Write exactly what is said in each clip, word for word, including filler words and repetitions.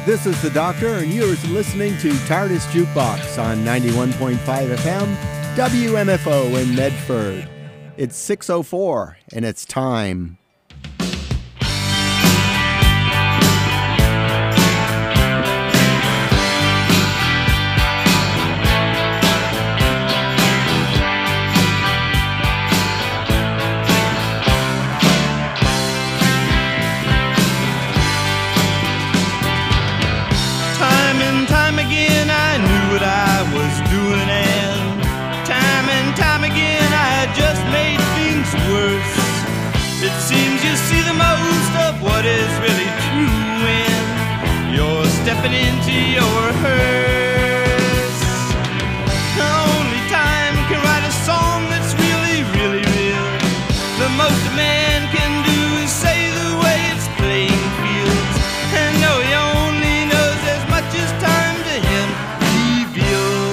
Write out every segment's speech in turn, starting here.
This is the Doctor, and you're listening to TARDIS Jukebox on ninety-one point five F M, W M F O in Medford. It's six oh four, and it's time. What is really true when you're stepping into your hearse. Only time can write a song that's really, really real. The most a man can do is say the way it's playing feels. And no, he only knows as much as time to him reveals.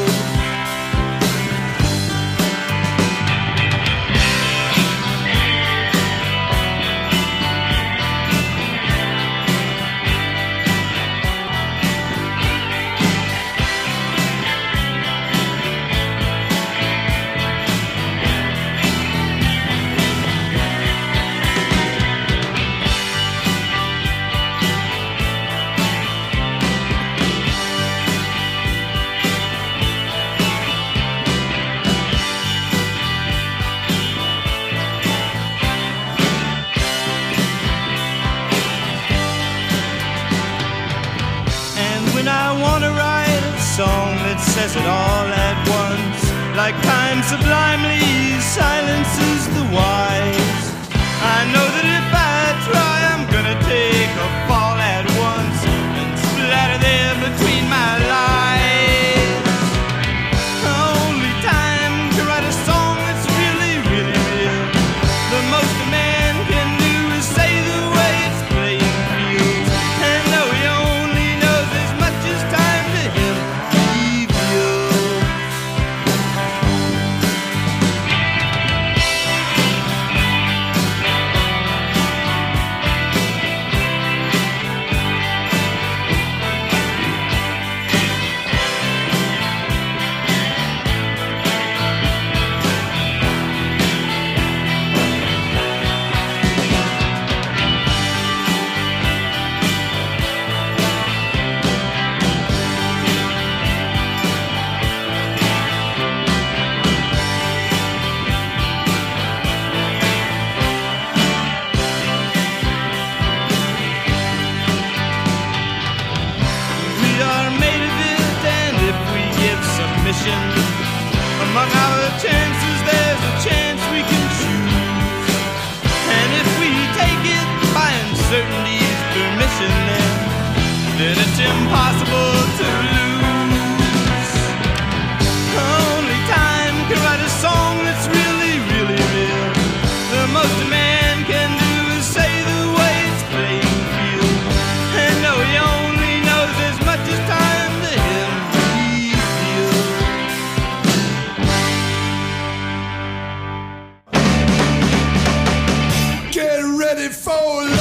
Says it all at once, like time sublimely silences the wise. I know that if I try, I'm gonna take a fall at once and splatter there between my lies. Only time can write a song that's really, really real. The most a man can do is say the way it's playing feels. And no, he only knows as much as time to him. Among our chances, there's a chance we can choose. And if we take it by uncertainty's permission, then, then it's impossible to lose. Only time can write a song that's really, really real. The most a man can do is say the way it's playing feels. And no, he only knows as much as time to him. Ready for love.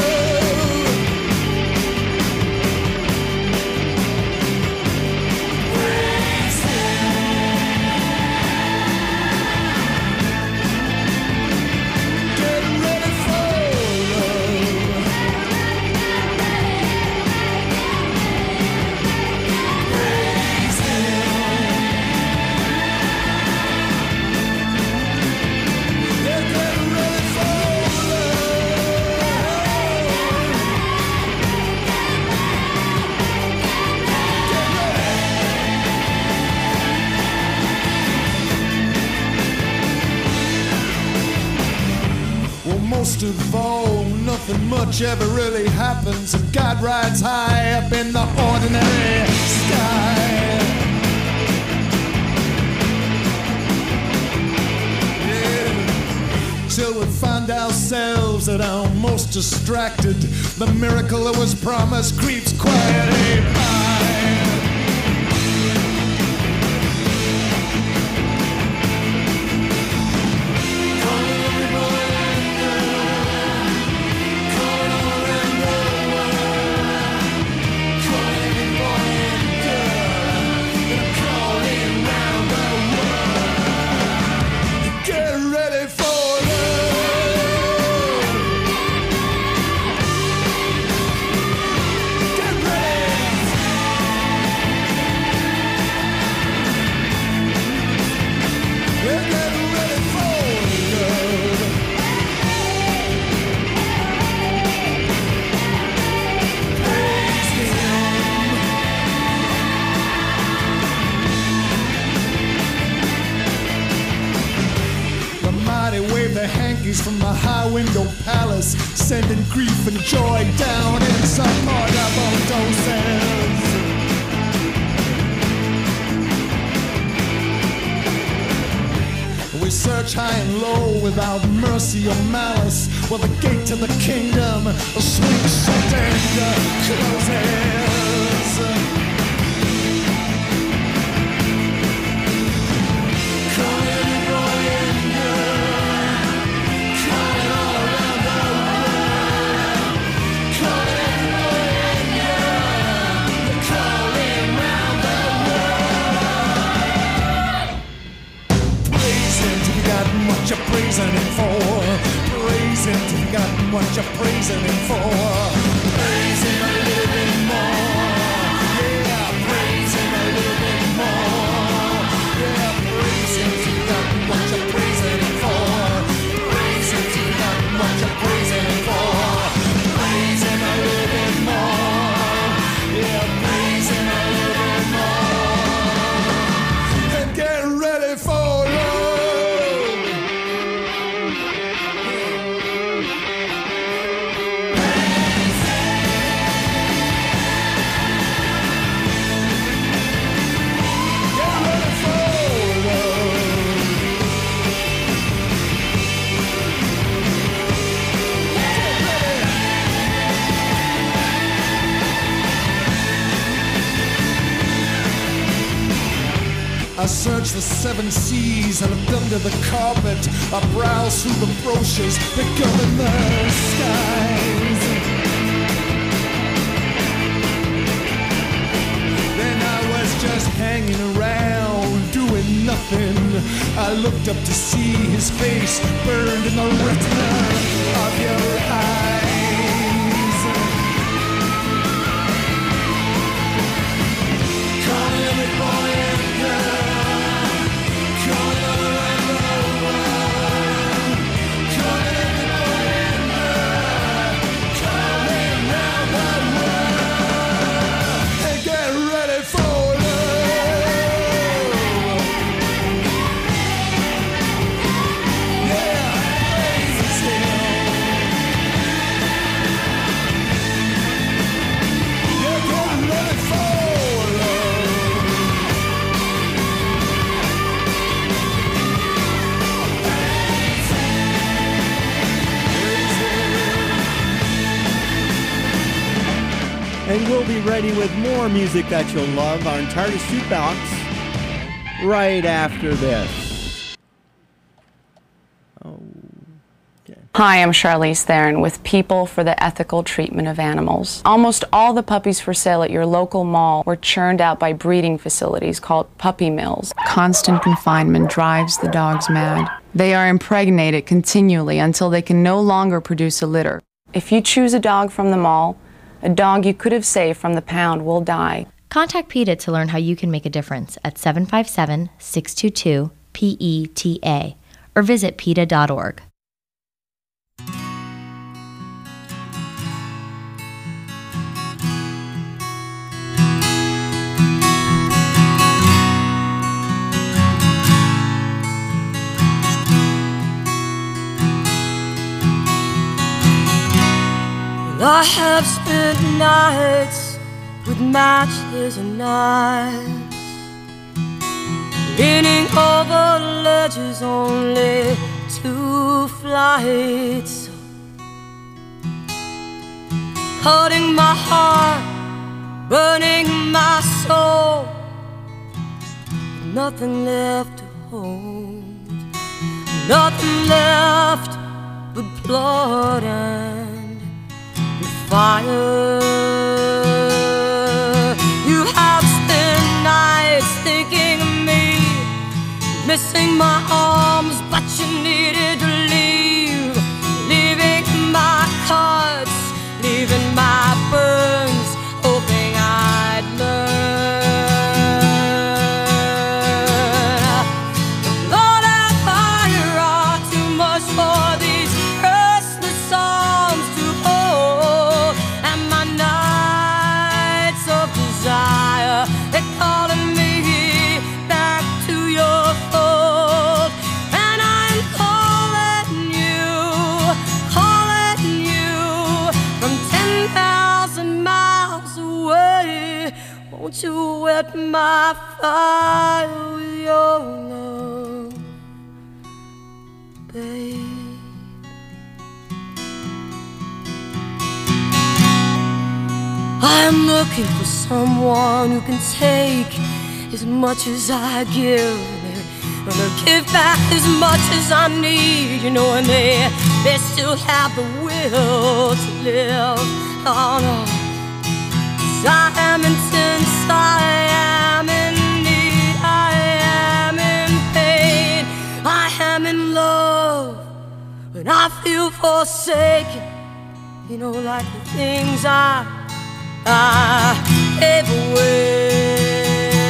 Most of all, nothing much ever really happens, and God rides high up in the ordinary sky. Yeah. Till we find ourselves at our most distracted, the miracle that was promised creeps quietly by. Come sending grief and joy down in supportable doses. We search high and low without mercy or malice, while the gate to the kingdom swings shut and closes. Calling boy and girl, calling all around the world. Calling boy and girl, calling round the world. Praise him till you got what you're praising him for. Praise him till you got what you're praising him for. Praise him a little bit more. Yeah, praise him a little bit more. Yeah, praise him till you got what you're praising him for. Praise him till you got what you're praising him for. Praise him a little bit more. Yeah, praise him a little bit more. And get ready for I search the seven seas and look under the carpet. I browse through the brochures that govern the skies. Then I was just hanging around, doing nothing. I looked up to see his face burned in the retina of your eyes. Calling every boy and girl. And we'll be ready with more music that you'll love on TARDIS Jukebox right after this. Oh, okay. Hi, I'm Charlize Theron with People for the Ethical Treatment of Animals. Almost all the puppies for sale at your local mall were churned out by breeding facilities called puppy mills. Constant confinement drives the dogs mad. They are impregnated continually until they can no longer produce a litter. If you choose a dog from the mall, a dog you could have saved from the pound will die. Contact PETA to learn how you can make a difference at seven five seven, six two two, P E T A or visit PETA dot org. I have spent nights with matches and knives, leaning over ledges, only two flights, hurting my heart, burning my soul, nothing left to hold, nothing left but blood and fire. You have spent nights thinking of me, missing my arms, but you needed to leave, leaving my cuts, leaving my burns, hoping I'd learn. The blood and fire are too much for these restless arms to hold, and my nights of desire, they're calling me back to your fold, and I Won't you wet my fire with your love, babe? I'm looking for someone who can take as much as I give, and gonna give back as much as I need, you know, and they, they still have the will to live. Oh no, 'cause I am intense, I am in need, I am in pain, I am in love, and I feel forsaken, you know, like the things I I gave away.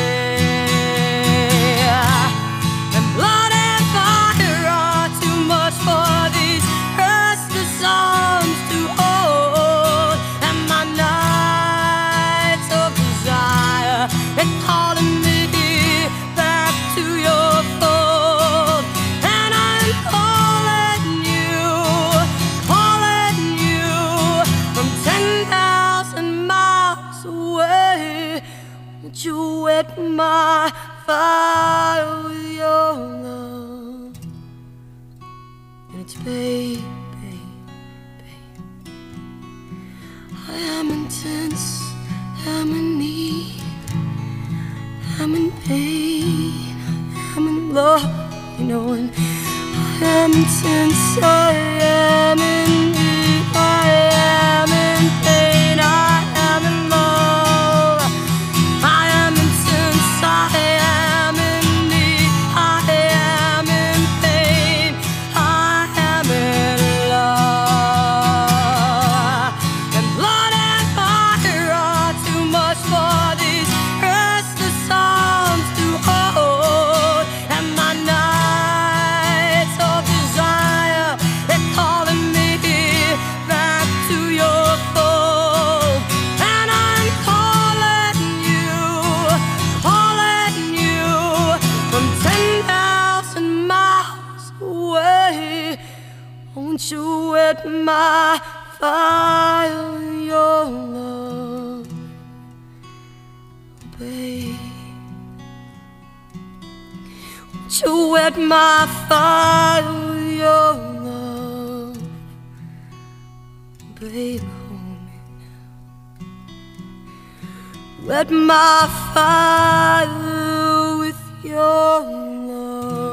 And blood and fire are too much for these restless arms to hold. And my nights of desire, they're calling me back to your fold. And I'm calling you, calling you from ten thousand miles away. Won't you wet my fire with your love? And it's babe, babe, babe. I am intense, I'm in need, I'm in pain, I'm in love, you know, and I am intense, I am in need, I am in pain, I am in love, I am intense, I am in need, I am in pain, I am in love. And blood and fire are too much for these restless arms to hold. And my nights of desire, they're calling me back to your fold. And I'm calling you, calling you from ten thousand miles away. Won't you wet my fire with your love, babe? Won't you wet my fire with your love, babe? Hold me now. Wet my fire with your love.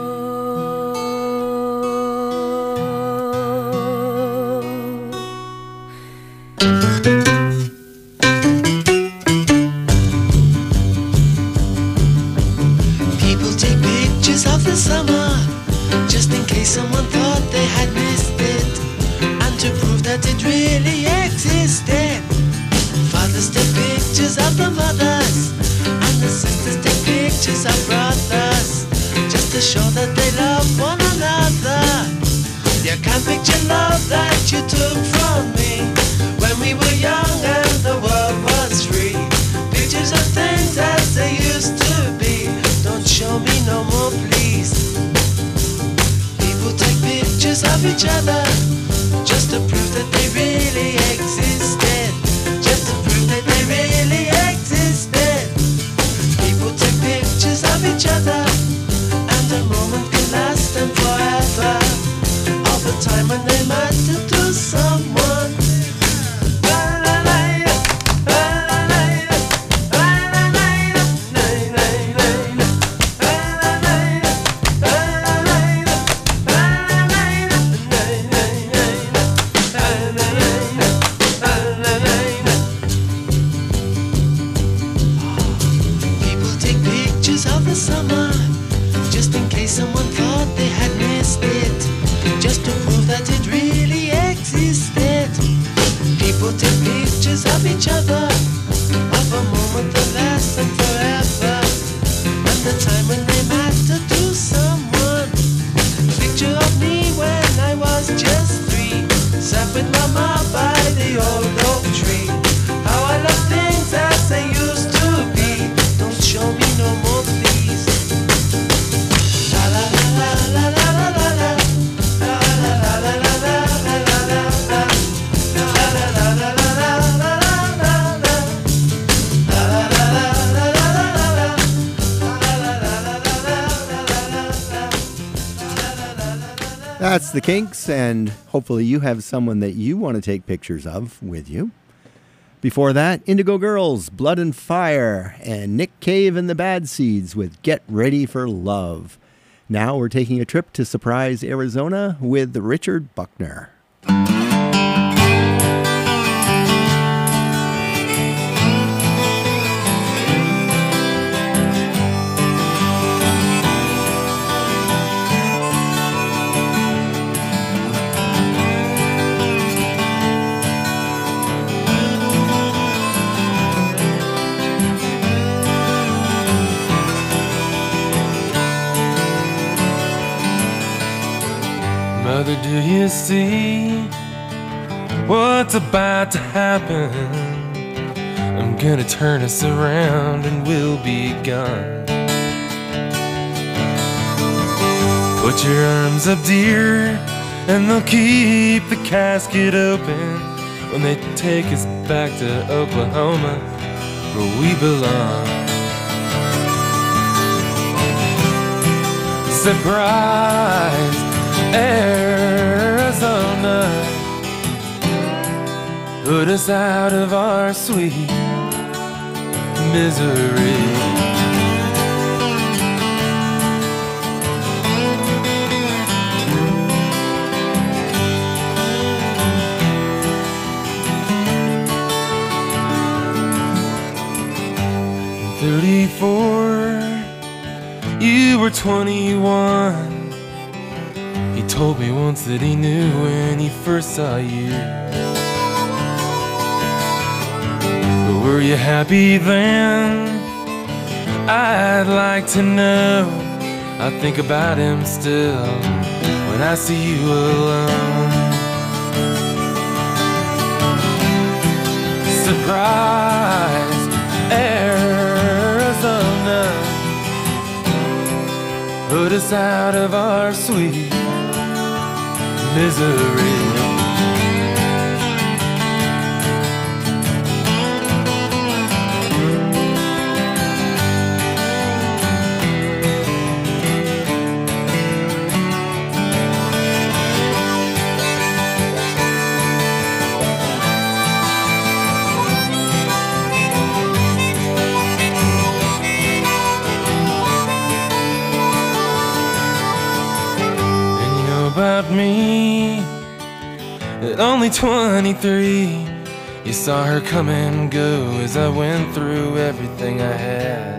People take pictures of the summer just in case someone thought they had missed it, and to prove that it really existed. Fathers take pictures of the mothers, and the sisters take pictures of brothers, just to show that they love one another. You can't picture love that you took from me when we were young and the world was free. Pictures of things as they used to be. Don't show me no more, please. People take pictures of each other just to prove that they really existed. Just to prove that they really existed. People take pictures of each other, and a moment can last them forever. All the time when they matter to someone. People take pictures of the summer just in case someone thought they had missed it, just to prove that it really existed. People take pictures of each other, of a moment that lasts them forever, and the time when they matter to someone. A picture of me when I was just three, sat with mama by the old oak tree. How I love things as they used to be. Don't show me no more, please. La la la la la la la la. La la la la la la la la la. La la la la la la la la la. La la la la That's the Kinks, and hopefully you have someone that you want to take pictures of with you. Before that, Indigo Girls, Blood and Fire, and Nick Cave and the Bad Seeds with Get Ready for Love. Now we're taking a trip to Surprise, Arizona with Richard Buckner. Mother, do you see what's about to happen? I'm gonna turn us around and we'll be gone. Put your arms up, dear, and they'll keep the casket open when they take us back to Oklahoma, where we belong. Surprise, Arizona, put us out of our sweet misery. Thirty-four, you were twenty-one. He told me once that he knew when he first saw you. But were you happy then? I'd like to know. I think about him still when I see you alone. Surprise, Arizona, put us out of our sweet misery. About me, at only twenty-three, you saw her come and go as I went through everything I had.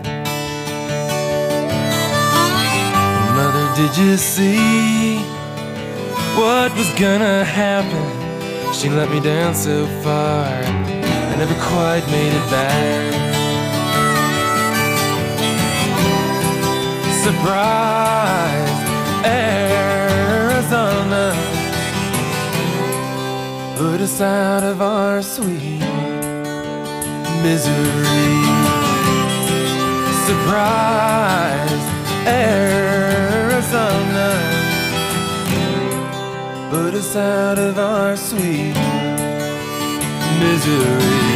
Mother, did you see what was gonna happen? She let me down so far, I never quite made it back. Surprise, Arizona, put us out of our sweet misery. Surprise, Arizona, put us out of our sweet misery.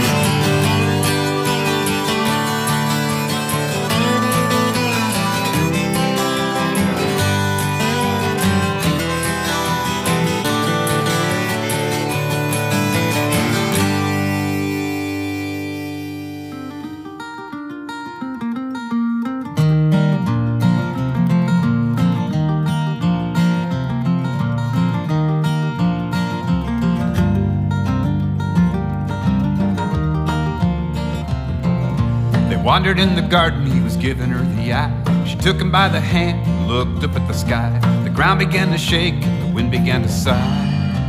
Wandered in the garden, he was giving her the eye. She took him by the hand, looked up at the sky. The ground began to shake, and the wind began to sigh.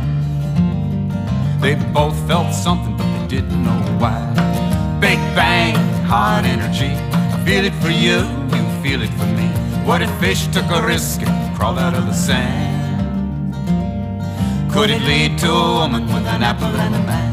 They both felt something, but they didn't know why. Big bang, hot energy. I feel it for you, you feel it for me. What if fish took a risk and crawled out of the sand? Could it lead to a woman with an apple and a man?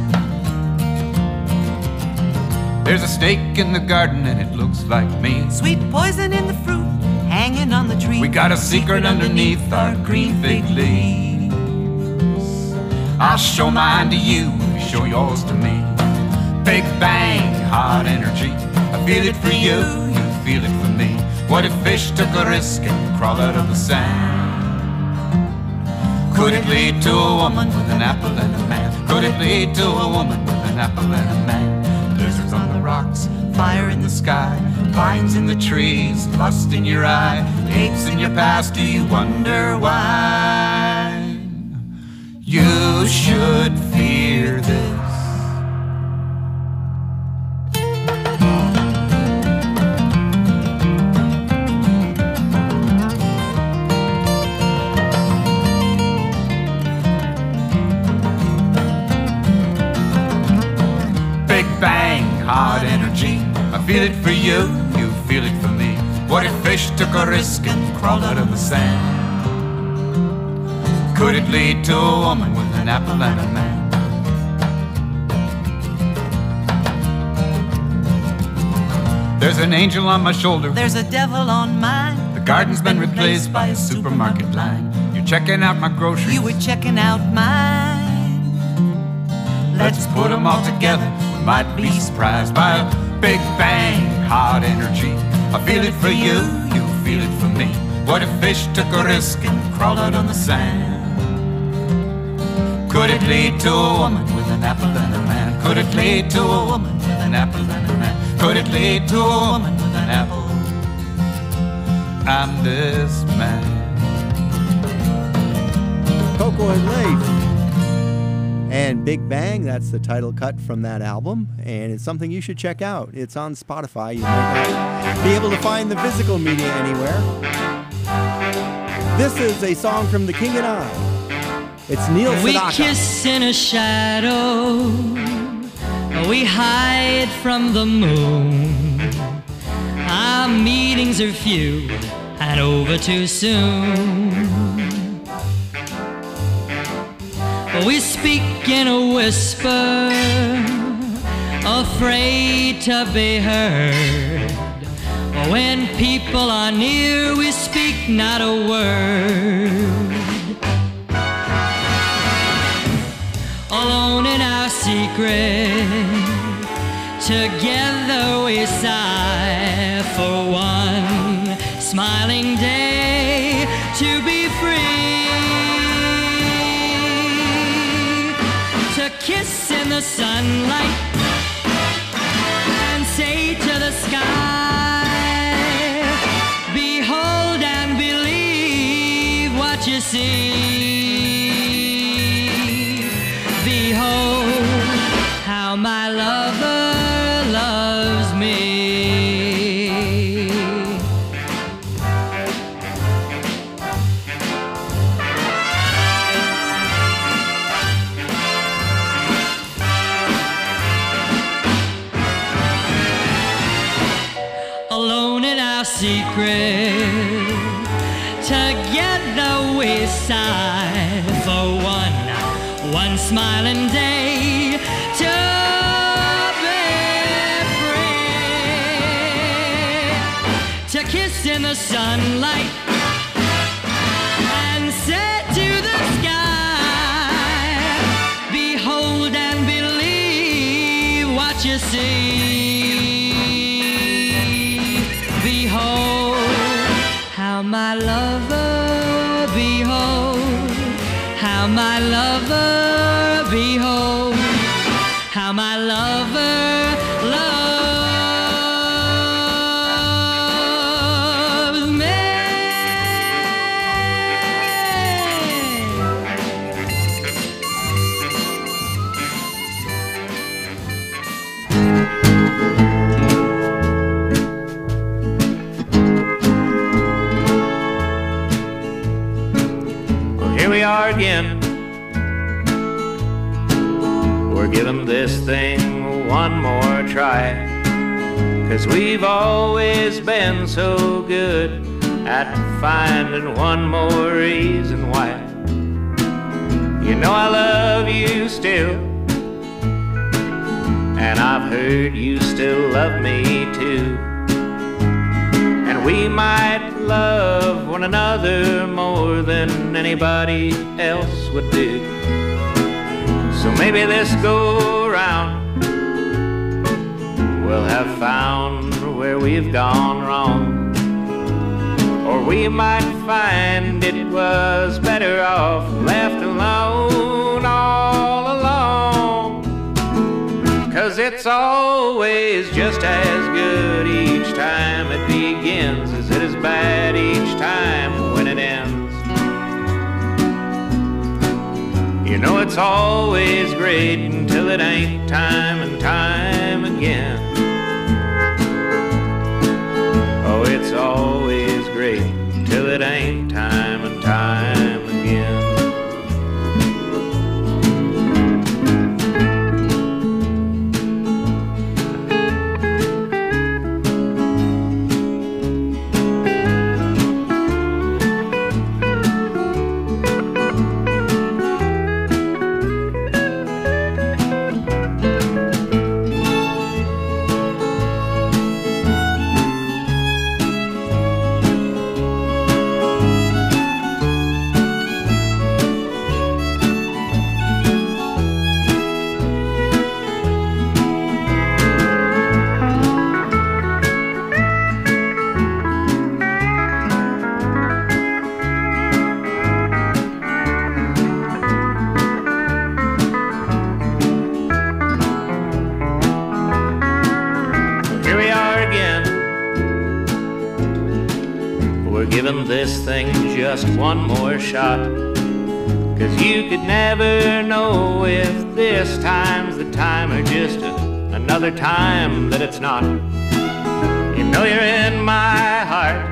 There's a snake in the garden and it looks like me. Sweet poison in the fruit, hanging on the tree. We got a secret underneath our green fig leaves. I'll show mine to you, you show yours to me. Big bang, hot energy. I feel it for you, you feel it for me. What if fish took a risk and crawled out of the sand? Could it lead to a woman with an apple and a man? Could it lead to a woman with an apple and a man? Lizards on the rocks, fire in the sky, vines in the trees, lust in your eye, apes in your past. Do you wonder why you should fear this? Hot energy, I feel it for you, you feel it for me. What if fish took a risk and crawled out of the sand? Could it lead to a woman with an apple and a man? There's an angel on my shoulder, There's a devil on mine. the garden's been replaced by a supermarket line. You're checking out my groceries, You were checking out mine. let's put them all together. Might be surprised by a big bang, hot energy. I feel it for you, you feel it for me. What if fish took a risk and crawled out on the sand? Could it lead to a woman with an apple and a man? Could it lead to a woman with an apple and a man? Could it lead to a woman with an apple? I'm this man. Coco and Leif. And Big Bang, that's the title cut from that album, and it's something you should check out. It's on Spotify. You might not be able to find the physical media anywhere. This is a song from The King and I. It's Neil Sedaka. We kiss in a shadow, we hide from the moon. Our meetings are few and over too soon. We speak in a whisper, afraid to be heard. When people are near, we speak not a word. Alone in our secret, together we sigh for one smiling day to be free. To kiss in the sunlight and say to the sky, behold and believe what you see. Behold how my lover loves me. Alone in our secret, together we sigh for one, one smiling day to be free. To kiss in the sunlight and say to the sky, behold and believe what you see. Behold how my lover, behold how my lover, behold how my lover loves me. Here we are again. We're giving this thing one more try, 'cause we've always been so good at finding one more reason why. You know I love you still, and I've heard you still love me too. And we might love one another more than anybody else would do. So maybe this go round we'll have found where we've gone wrong, or we might find it was better off left my own all along. 'Cause it's always just as good each time it begins as it is bad each time when it ends. You know it's always great until it ain't, time and time again. Oh, it's always great till it ain't, time and time again. Giving this thing just one more shot, 'cause you could never know if this time's the time or just a, another time that it's not. You know you're in my heart,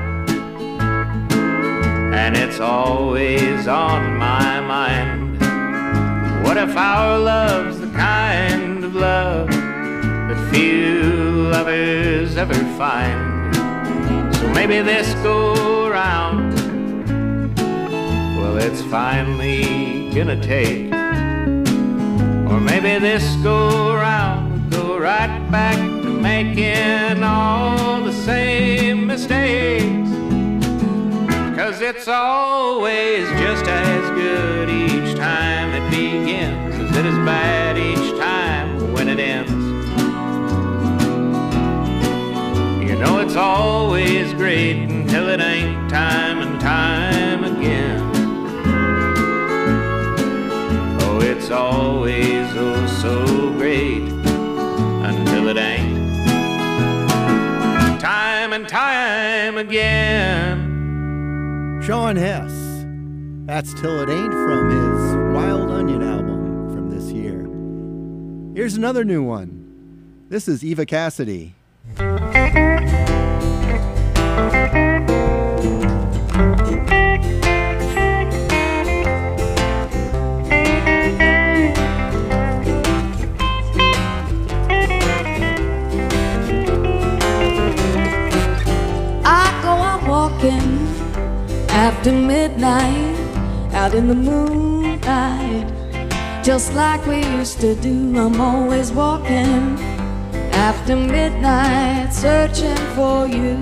and it's always on my mind. What if our love's the kind of love that few lovers ever find? So maybe this go round, well, it's finally gonna take. Or maybe this go round, go right back to making all the same mistakes. 'Cause it's always just as good each time it begins as it is bad each time when it ends. You know it's always great until it ain't, time and time again. Oh, it's always oh so great until it ain't, time and time again. Sean Hess. That's Till It Ain't from his Wild Onion album from this year. Here's another new one. This is Eva Cassidy. After midnight, out in the moonlight, just like we used to do. I'm always walking after midnight, searching for you.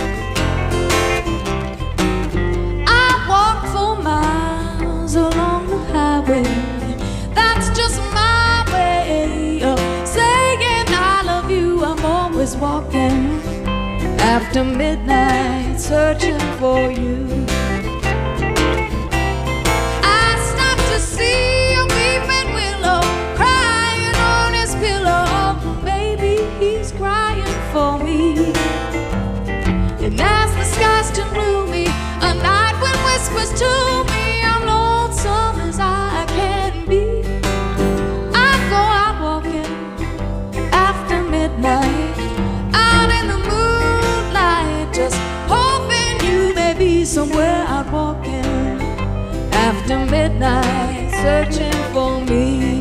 I walk for miles along the highway. That's just my way of saying I love you. I'm always walking after midnight, searching for you. For me, and as the skies turn gloomy, a night wind whispers to me, I'm lonesome as I can be. I go out walking after midnight, out in the moonlight, just hoping you may be somewhere out walking after midnight, searching for me.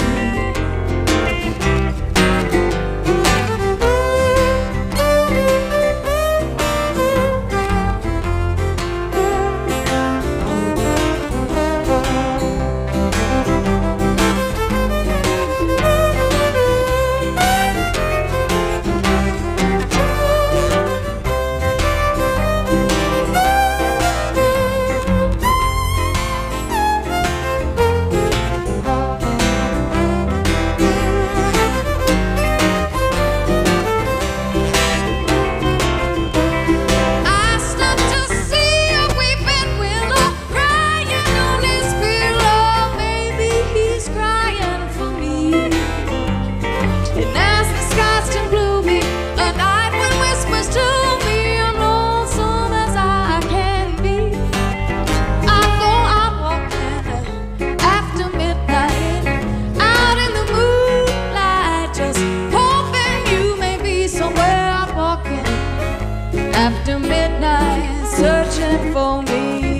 after midnight, searching for me.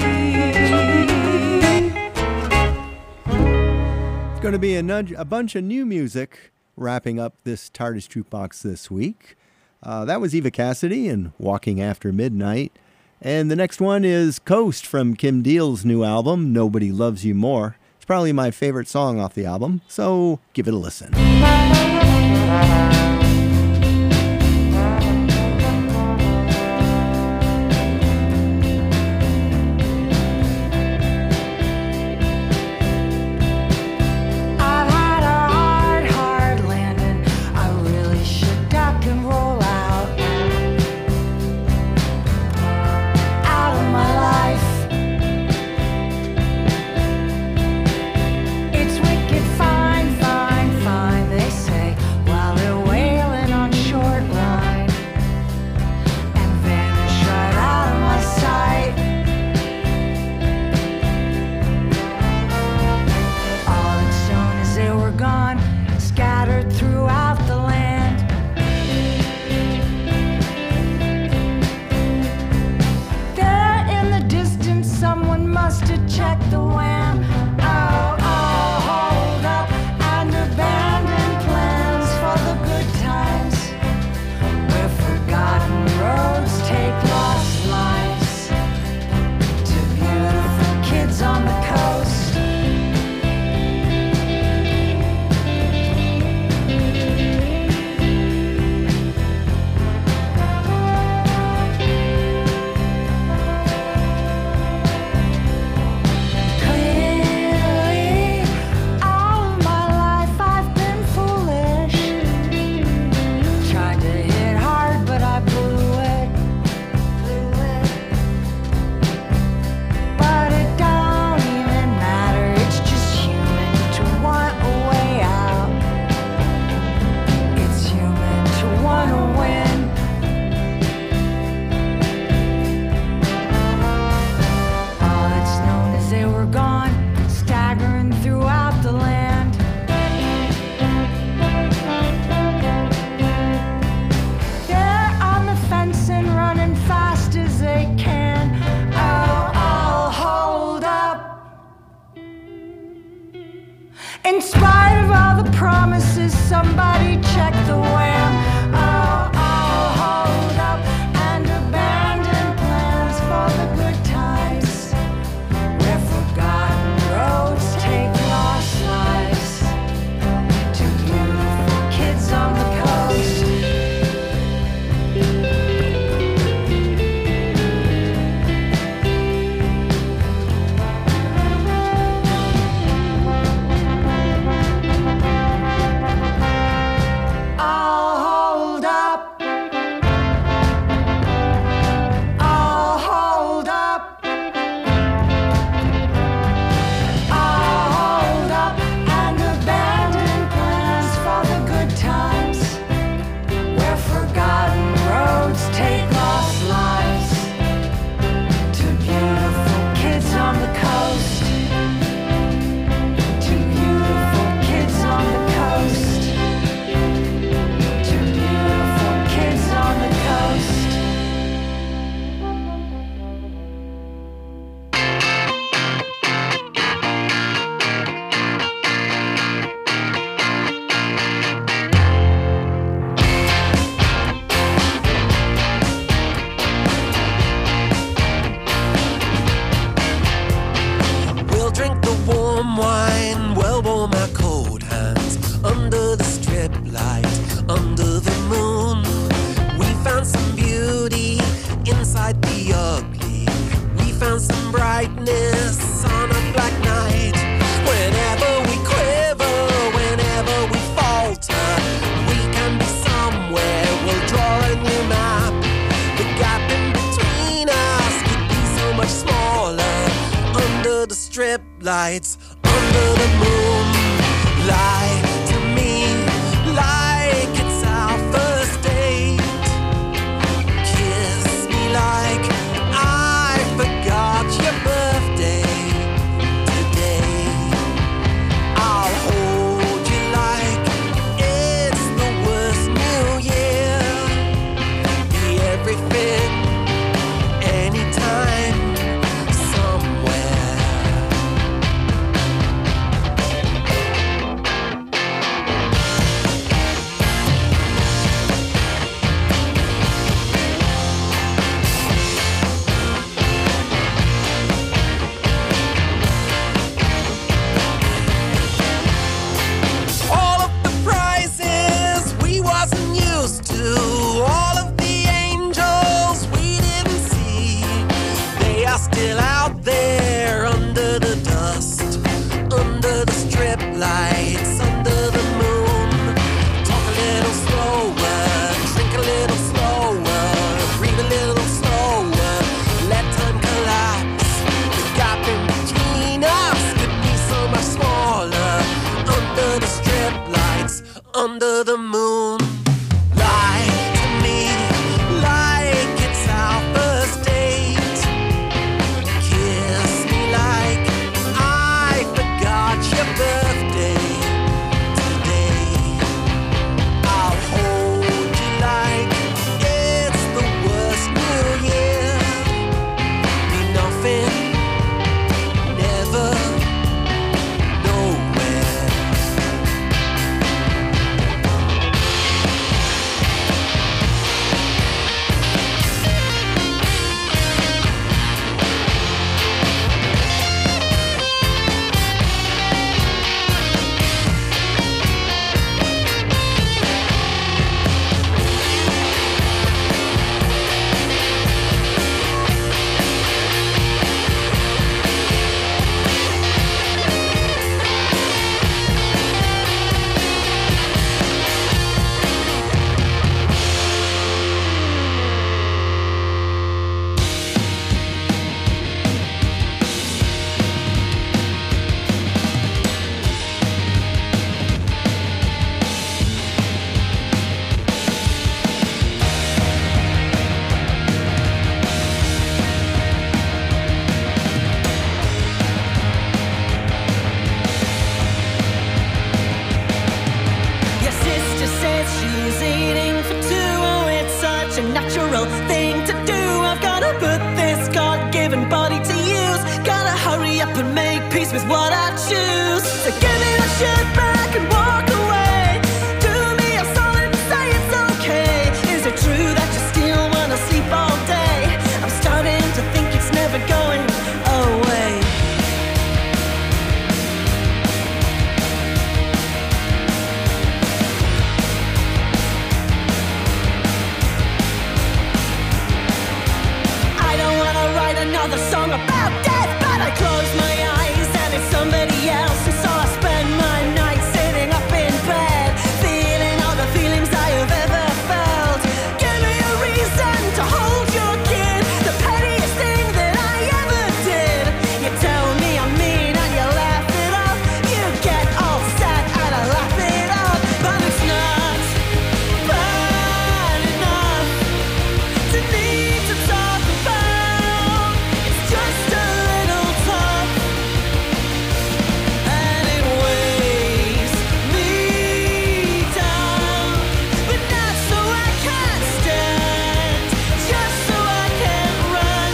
It's going to be a, nudge, a bunch of new music wrapping up this TARDIS Jukebox this week. Uh, that was Eva Cassidy and Walking After Midnight. And the next one is Coast from Kim Deal's new album, Nobody Loves You More. It's probably my favorite song off the album, so give it a listen. It's wicked fine, fine, fine, they say. In spite of all the promises, somebody check the wham. Oh, oh, hold up and abandon plans for the good times, where forgotten roads take lost lives, to beautiful kids on the coast. Lights under the moon, lie to me like it's our first date. Kiss me like I forgot your birthday today. I'll hold you like it's the worst new year. Be everything natural thing to do. I've gotta put this God-given body to use. Gotta hurry up and make peace with what I choose. So give me that shit back and walk away. Do me a solid and say it's okay. Is it true that you still wanna sleep all day? I'm starting to think it's never going away. I don't wanna write another song about death, but I close my eyes and it's somebody else. And so I spend my night sitting up in bed, feeling all the feelings I have ever felt. Give me a reason to hold your kid, the pettiest thing that I ever did. You tell me I'm mean and you laugh it off. You get all sad and I laugh it off. But it's not bad enough to need to talk about. It's just a little tough, and it weighs me down. But not so I can't stand, just so I can run.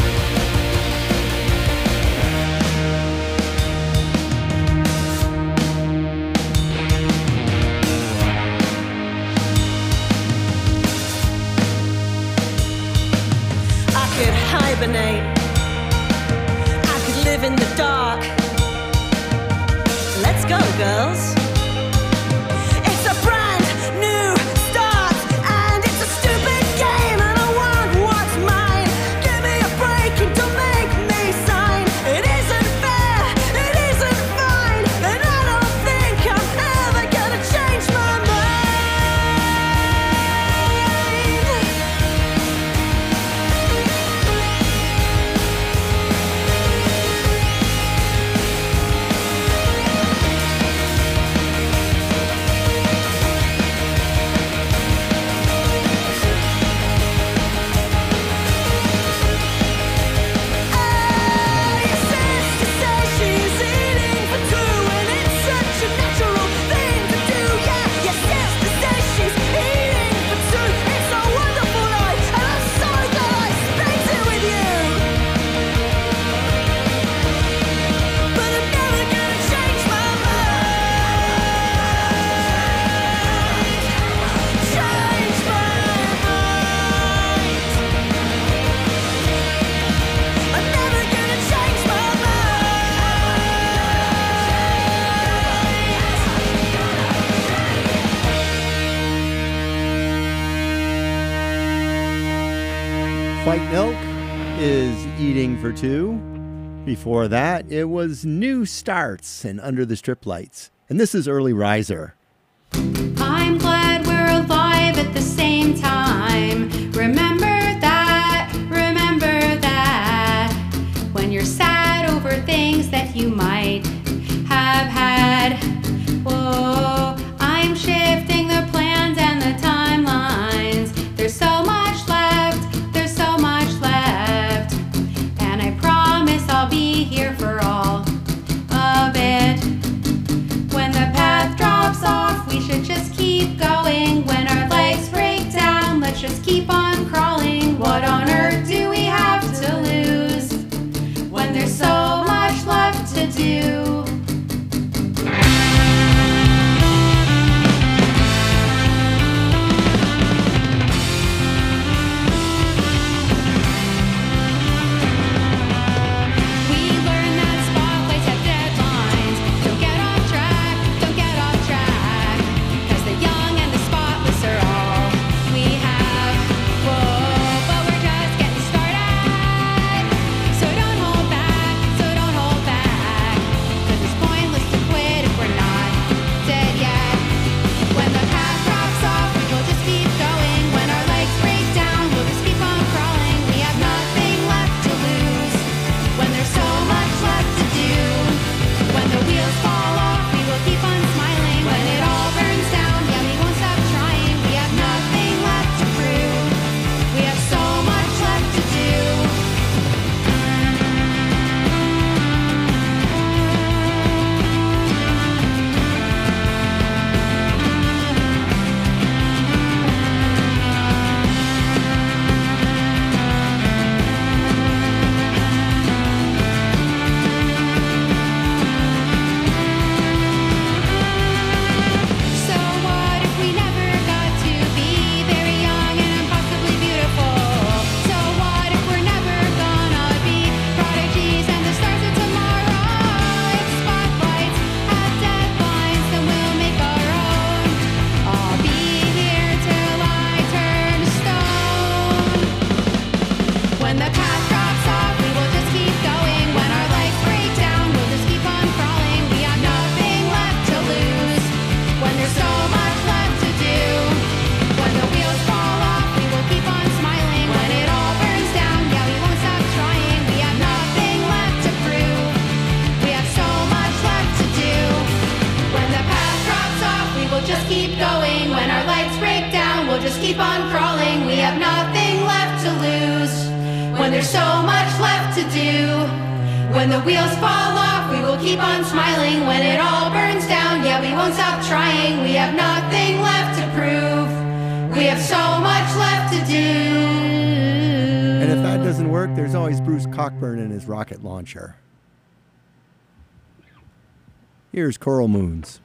I could hibernate, I could live in the dark. Let's go, girls. It's a brand new start, and it's a stupid game, and I want what's mine. Give me a break and don't make me sign. It isn't fair, it isn't fine, and I don't think I'm ever gonna change my mind. Your sister says she's eating for two, and it's such a natural thing to do. Yeah, your sister says she's eating for two. It's a wonderful life, and I'm sorry that I spent it with you. But I'm never gonna change my mind. Change my mind. I'm never gonna change my Fight Milk is Eating for Two. Before that, it was New Starts and Under the Strip Lights. And this is Early Riser. I'm glad we're alive at the same time. Remember that, remember that. When you're sad over things that you might have had. Whoa, I'm shifting the plans and the timelines. There's so much left, there's so much left. And I promise I'll be here for all of it. When the path drops off on crawling. We have nothing left to lose when there's so much left to do. When the wheels fall off, we will keep on smiling. When it all burns down, yeah, we won't stop trying. We have nothing left to prove. We have so much left to do. And if that doesn't work, there's always Bruce Cockburn and his rocket launcher. Here's Coral Moons.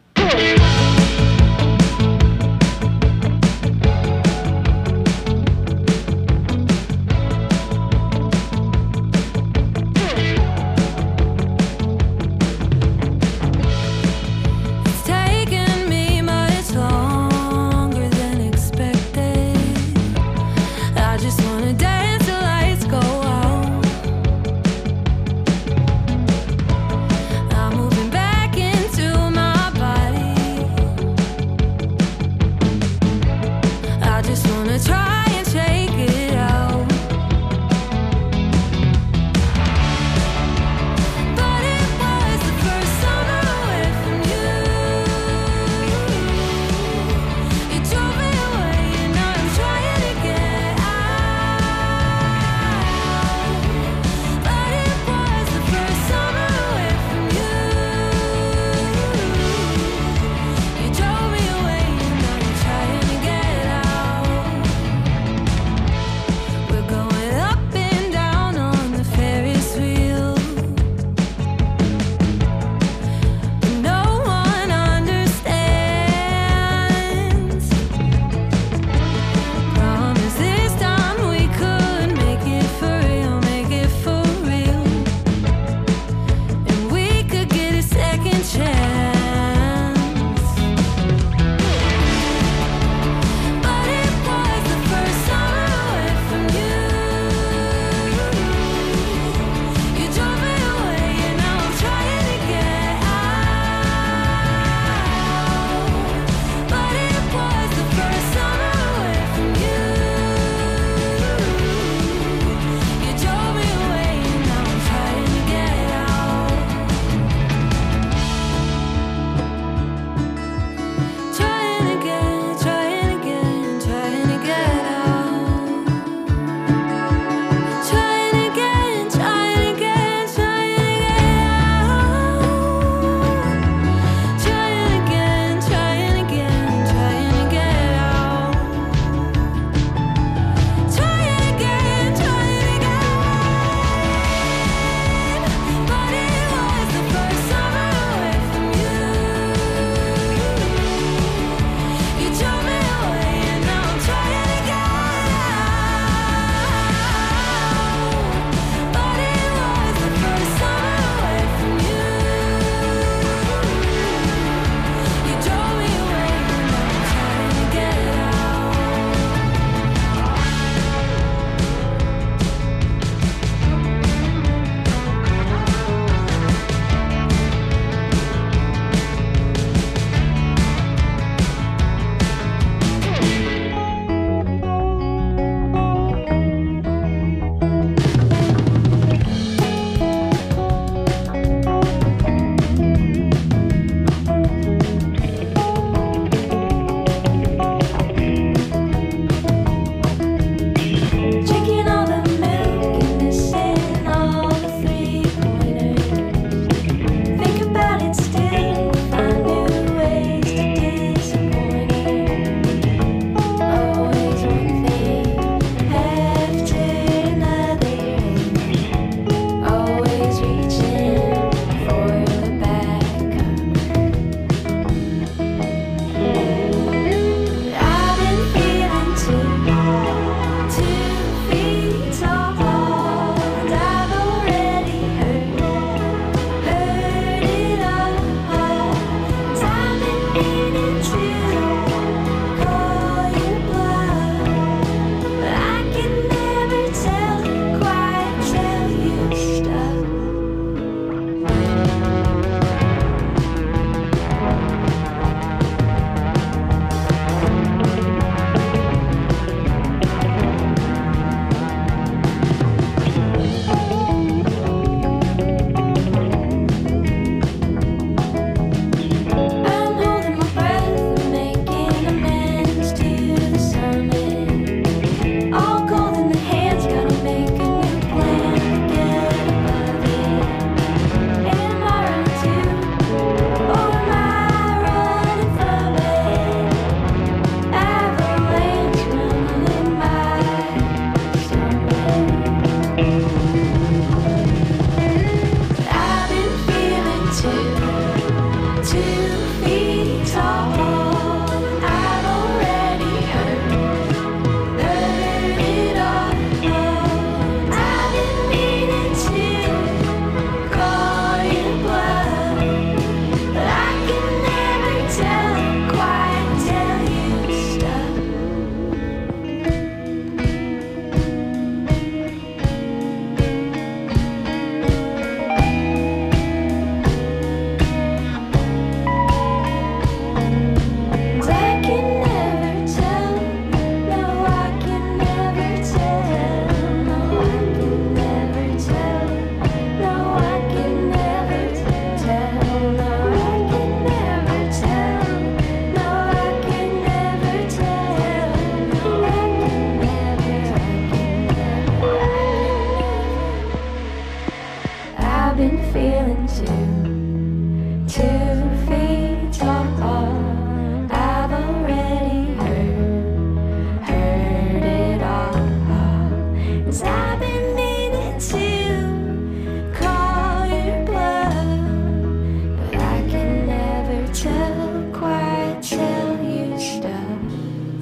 I'm moving back into my body.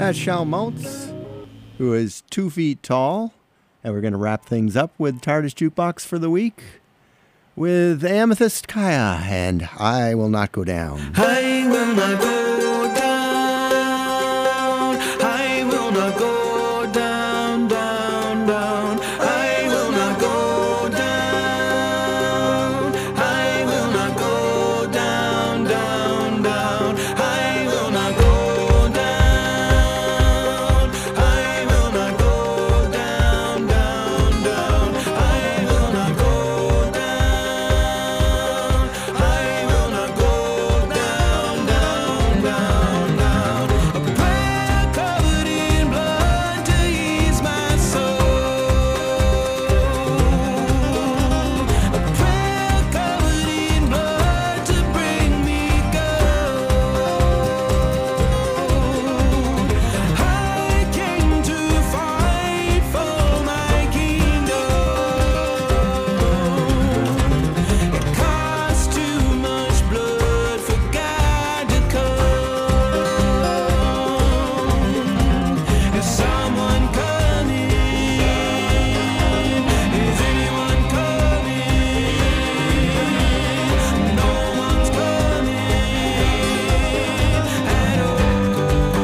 That's Shawn Moultz, who is two feet tall. And we're going to wrap things up with TARDIS Jukebox for the week with Amethyst Kaya and I Will Not Go Down. I will not go down. I will not go down, down, down. I will not go down. I will not go down, down, down. I will not go down. I will not go down, down, down. I will not go down. I will not go down, down, down, down. A prayer covered in blood to ease my soul. A prayer covered in blood to bring me gold. I came to fight for my kingdom. It cost too much blood for God to come. Is someone coming? Is anyone coming? No one's coming at all.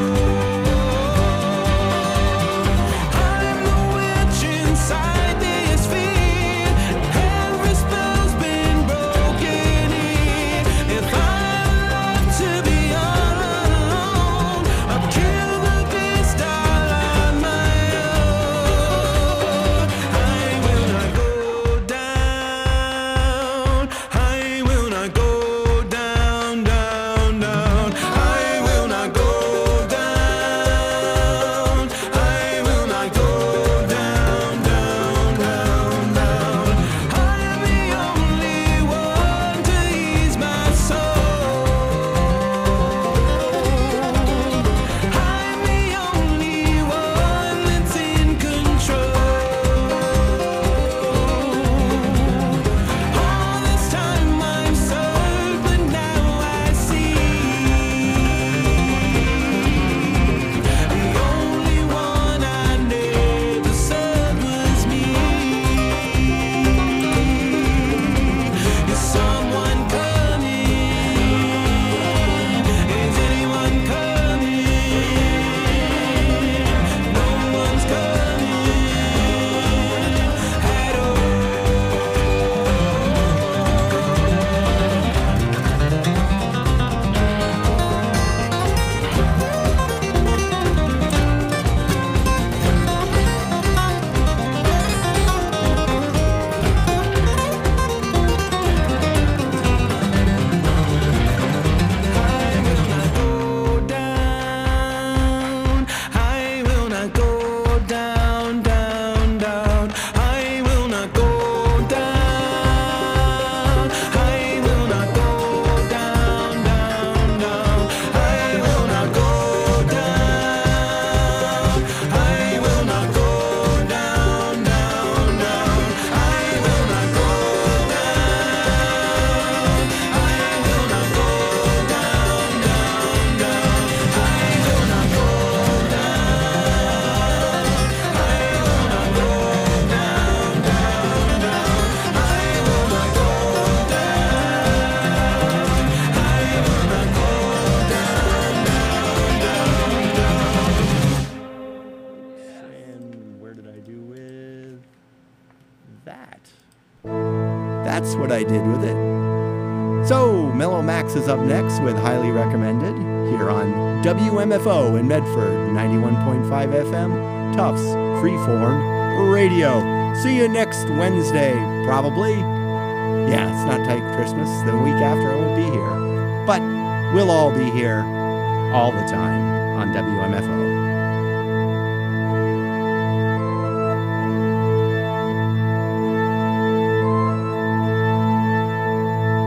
I'm the witch inside this field. Every spell's been broken here. If I love to be alone, I'll kill the beast all on my own. I will not go down. I will not go down, down, down. I will not go down. I will not go down, down, down, down. I am the only one to ease my soul. I'm the only one that's in control. All this time I've served, but now I see the only one I never served was me. Is someone coming? Is anyone coming? No one's coming at all. I will not go down, down, down. I will not go down. I will not go down, down, down. I will not go down. I will not go down, down, down. I will not go down. I will not go down, down, down. I will not go And where did I do with that? That's what I did with it. So, Mellow Max is up next with Highly Recommended here on W M F O in Medford, ninety-one point five F M, Tufts Freeform Radio. See you next Wednesday, probably. Yeah, it's not tight Christmas. The week after I won't be here. But we'll all be here all the time on W M F O.